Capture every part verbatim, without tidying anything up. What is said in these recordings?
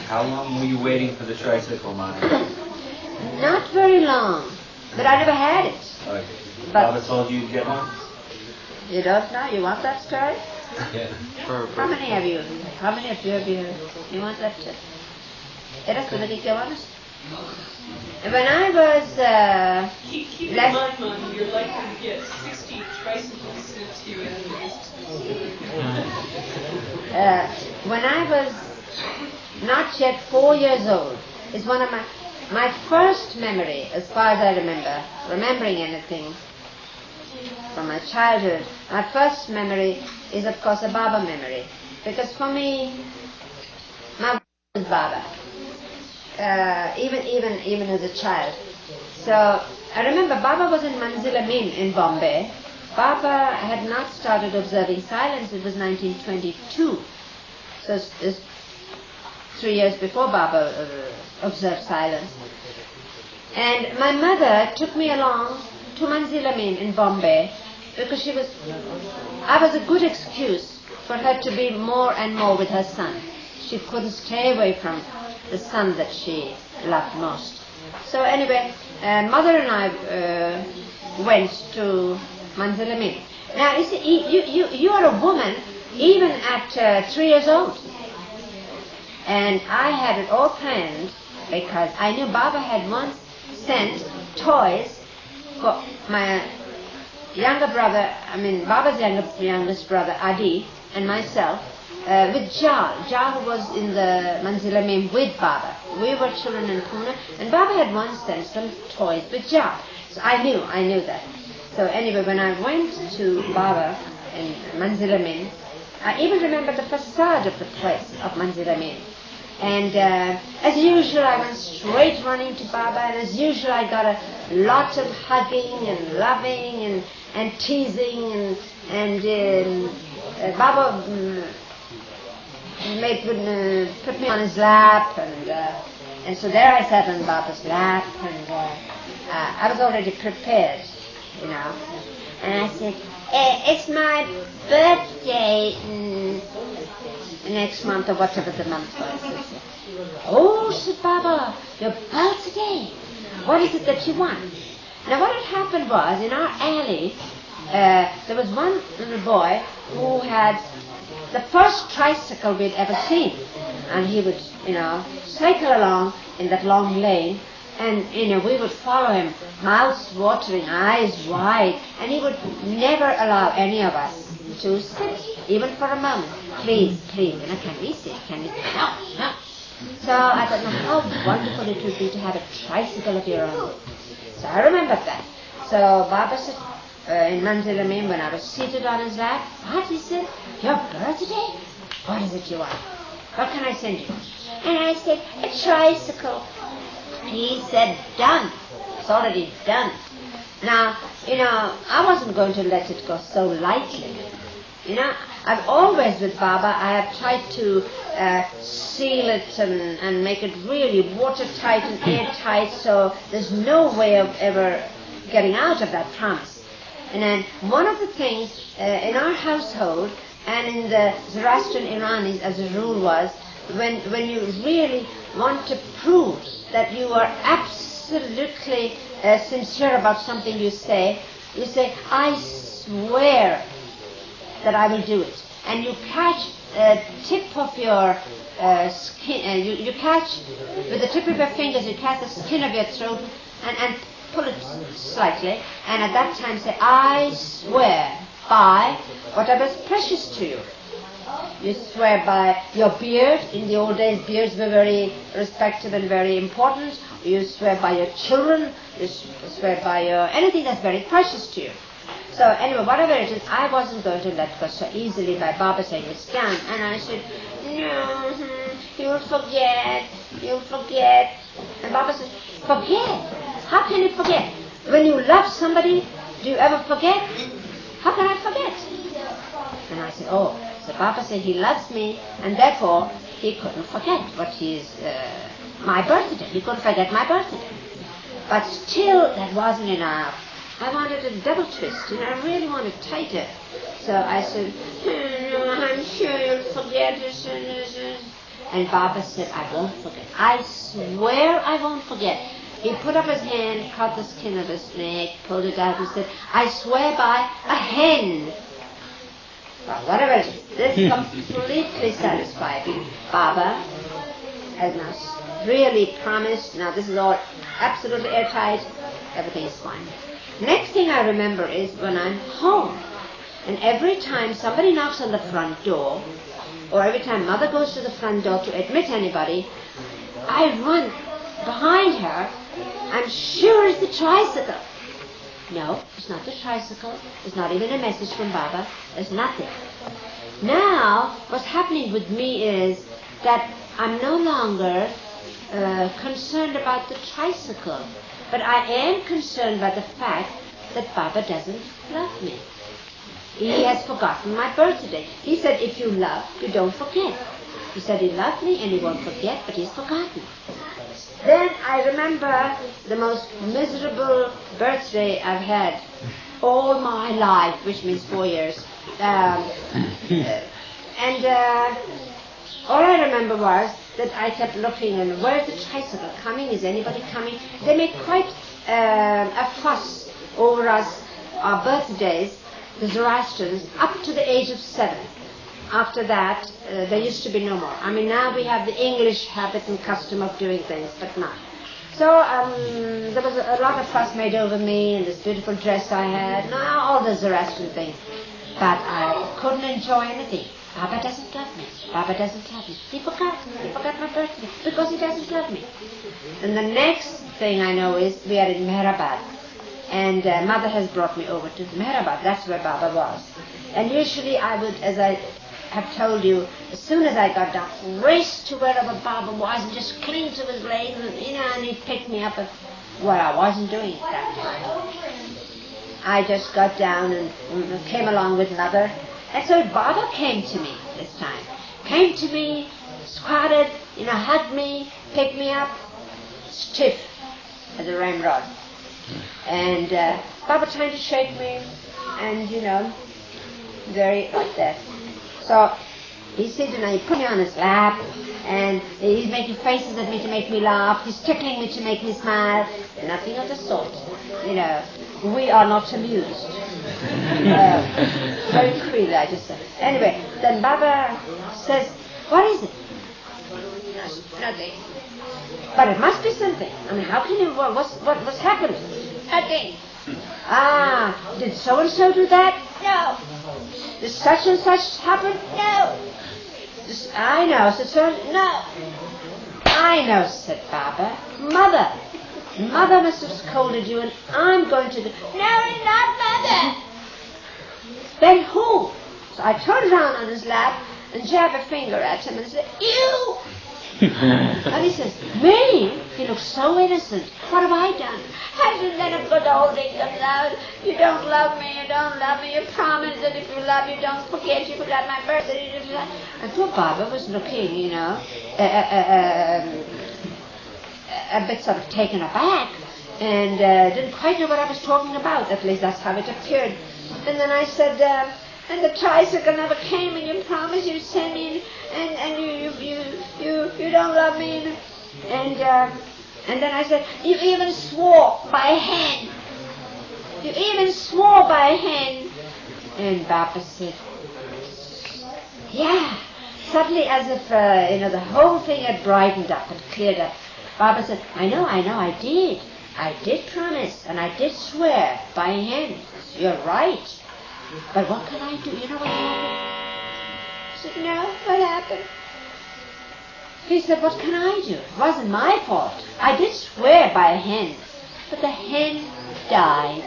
How long were you waiting for the tricycle, Maya? Not very long, but I never had it. Okay. But Baba told you you'd get one? you don't know? You want that story? Yeah. For, How many have you? How many of you have you? You want that? Eres tú que quieres? When I was uh, keep, keep in less, mind, Mom, you're likely to get sixty tricycles sent to you at least. uh, when I was not yet four years old, is one of my my first memory, as far as I remember, remembering anything from my childhood. My first memory is, of course, a Baba memory, because for me, my was Baba. Uh, even even even as a child. So I remember Baba was in Manzil Amin in Bombay. Baba had not started observing silence. It was nineteen twenty-two. So it's, it's three years before Baba uh, observed silence. And my mother took me along to Manzil Amin in Bombay because she was. I was a good excuse for her to be more and more with her son. She couldn't stay away from the son that she loved most. So anyway, uh, mother and I uh, went to Manzil Amin. Now, you see, you, you, you are a woman even at uh, three years old. And I had it all planned because I knew Baba had once sent toys for my younger brother, I mean Baba's younger, youngest brother, Adi, and myself, Uh, with Jal. Jal was in the Manzil Amin with Baba. We were children in Pune, and Baba had once sent some toys with Jal. So I knew, I knew that. So anyway, when I went to Baba in Manzil Amin, I even remember the facade of the place of Manzil Amin. And uh, as usual, I went straight running to Baba, and as usual, I got a lot of hugging and loving and, and teasing, and, and um, uh, Baba um, made, uh, put me on his lap, and uh, and so there I sat on Baba's lap, and uh, uh, I was already prepared, you know. And I said, eh, it's my birthday mm, next month, or whatever the month was. I said, oh, said Baba, your birthday? What is it that you want? Now what had happened was, in our alley, uh, there was one little boy who had the first tricycle we'd ever seen. And he would, you know, cycle along in that long lane, and, you know, we would follow him, mouths watering, eyes wide, and he would never allow any of us to sit, even for a moment. Please, please, you know, can we sit? Can we sit? No, no. So I thought, now how wonderful it would be to have a tricycle of your own. So I remembered that. So Baba said, Uh, in Manzil Amin, when I was seated on his lap, what, he said, your birthday? What is it you want? What can I send you? And I said, a tricycle. He said, done. It's already done. Now, you know, I wasn't going to let it go so lightly. You know, I've always with Baba, I have tried to uh, seal it and, and make it really watertight and airtight, so there's no way of ever getting out of that promise. And then one of the things uh, in our household and in the Zoroastrian Iranis as a rule was, when when you really want to prove that you are absolutely uh, sincere about something you say, you say, I swear that I will do it. And you catch the tip of your uh, skin, uh, you, you catch, with the tip of your fingers, you catch the skin of your throat and, and pull it slightly, and at that time say, I swear by whatever is precious to you. You swear by your beard. In the old days, beards were very respected and very important. You swear by your children. You swear by your anything that's very precious to you. So anyway, whatever it is, I wasn't going to let go so easily by Baba saying it's done. And I said, no, you'll forget, you'll forget. And Baba said, forget? How can you forget? When you love somebody, do you ever forget? How can I forget? And I said, oh, so Baba said he loves me, and therefore he couldn't forget what is uh, my birthday. He couldn't forget my birthday. But still, that wasn't enough. I wanted a double twist, and I really wanted tighter. So I said, no, I'm sure you'll forget it. And Baba said, I won't forget. I swear I won't forget. He put up his hand, cut the skin of his snake, pulled it out and said, I swear by a hen. Well, whatever it is, this completely satisfied me. Baba has now really promised, now this is all absolutely airtight, everything is fine. Next thing I remember is when I'm home, and every time somebody knocks on the front door, or every time Mother goes to the front door to admit anybody, I run behind her. I'm sure it's the tricycle. No, it's not the tricycle. It's not even a message from Baba. There's nothing. Now, what's happening with me is that I'm no longer uh, concerned about the tricycle, but I am concerned by the fact that Baba doesn't love me. He has forgotten my birthday. He said, if you love, you don't forget. He said he loved me and he won't forget, but he's forgotten. Then I remember the most miserable birthday I've had all my life, which means four years. Um, and uh, all I remember was that I kept looking, and where's the tricycle coming? Is anybody coming? They made quite uh, a fuss over us, our birthdays, the Zoroastrians, up to the age of seven. After that, uh, there used to be no more. I mean, now we have the English habit and custom of doing things, but not. So um, there was a, a lot of fuss made over me and this beautiful dress I had, no, all the Zoroastrian things. But I couldn't enjoy anything. Baba doesn't love me. Baba doesn't love me. He forgot. He forgot my birthday because he doesn't love me. And the next thing I know is we are in Meherabad. And uh, Mother has brought me over to Meherabad. That's where Baba was. And usually I would, as I have told you, as soon as I got down, race to wherever Baba was and just cling to his legs, and, you know, and he'd pick me up. At, well, I wasn't doing it that time. I just got down and mm, came along with Mother. And so Baba came to me this time. Came to me, squatted, you know, hugged me, picked me up, stiff as a ramrod. And uh, Baba trying to shake me, and, you know, very like that. So he's sitting and he put me on his lap, and he's making faces at me to make me laugh. He's tickling me to make me smile. Nothing of the sort. You know, we are not amused. uh, very freely, I just said. Anyway, then Baba says, what is it? Nothing. But it must be something. I mean, how can you, what's, what, what's happened? Nothing. Ah, did so-and-so do that? No. Did such and such happen? No. This, I know, said so no. I know, said Baba. Mother. Mother must have scolded you and I'm going to do... No, it's not Mother. Then who? So I turned around on his lap and jabbed a finger at him and said, you! And he says, me? He looks so innocent. What have I done? Hasn't that a good old England love? You don't love me, you don't love me. You promised that if you love, you don't forget. You forgot my birthday. You didn't. And poor Baba was looking, you know, uh, uh, uh, a bit sort of taken aback and uh, didn't quite know what I was talking about. At least that's how it appeared. And then I said, uh, and the tricycle never came, and you promised you'd send me, and, and you, you, you, you, you don't love me. And, and, uh, and then I said, you even swore by a hen. You even swore by a hen. And Baba said, yeah. Suddenly, as if, uh, you know, the whole thing had brightened up and cleared up. Baba said, I know, I know, I did. I did promise, and I did swear by a hen. You're right. But what can I do? You know what happened? I said, no, what happened? He said, what can I do? It wasn't my fault. I did swear by a hen, but the hen died.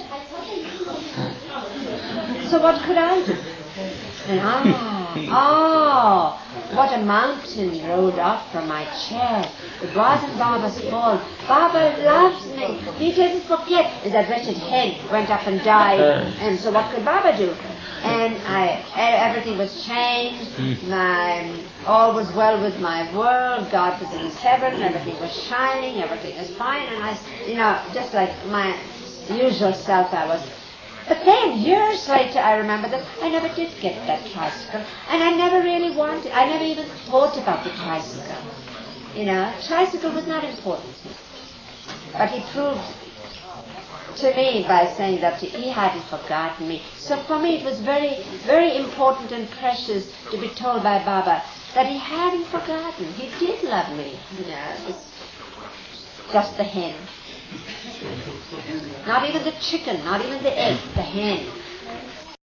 So what could I do? And ah, oh, what a mountain rolled off from my chair. It wasn't Baba's fault. Baba loves me. He didn't forget. And that wretched hen went up and died. And so what could Baba do? And I, everything was changed. My, all was well with my world. God was in his heaven. Everything was shining. Everything was fine. And I, you know, just like my usual self, I was But then, years later, I remember that I never did get that tricycle, and I never really wanted, I never even thought about the tricycle. You know, tricycle was not important. But he proved to me by saying that he hadn't forgotten me. So for me it was very, very important and precious to be told by Baba that he hadn't forgotten. He did love me. You know, it's just the hen. Not even the chicken, not even the egg, the hen.